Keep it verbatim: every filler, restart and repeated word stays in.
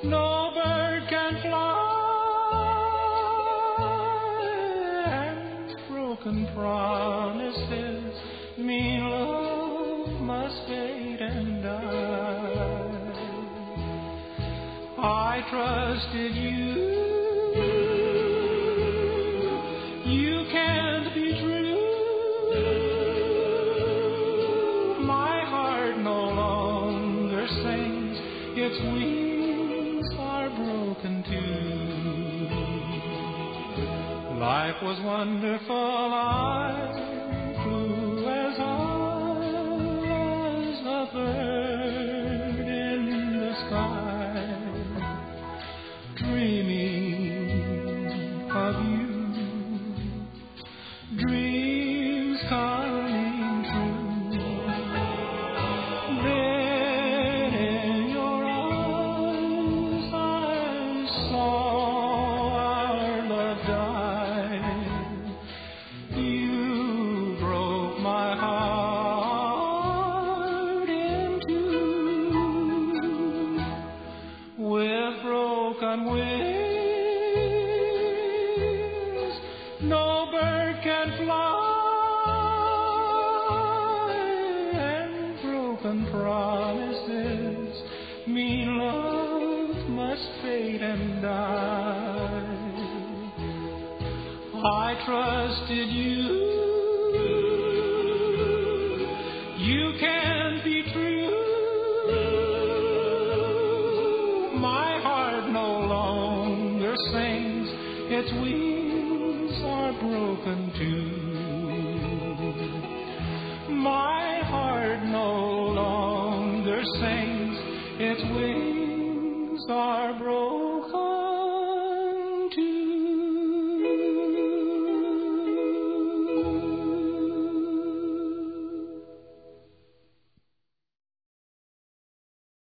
no bird can fly, and broken promises mean love must fade and die. I trusted you, you can't be true. My heart no longer sings, its wings are broken too. Life was wonderful, I flew as high as a bird in the sky, dreaming of you, dreams coming true. Then in your eyes I saw our love die. You broke my heart in two. With broken wings, no bird can fly, and broken promises mean love must fade and die. I trusted you, you can't be true. My heart no longer sings, its wings are broken too. My heart no longer sings, its wings are broken.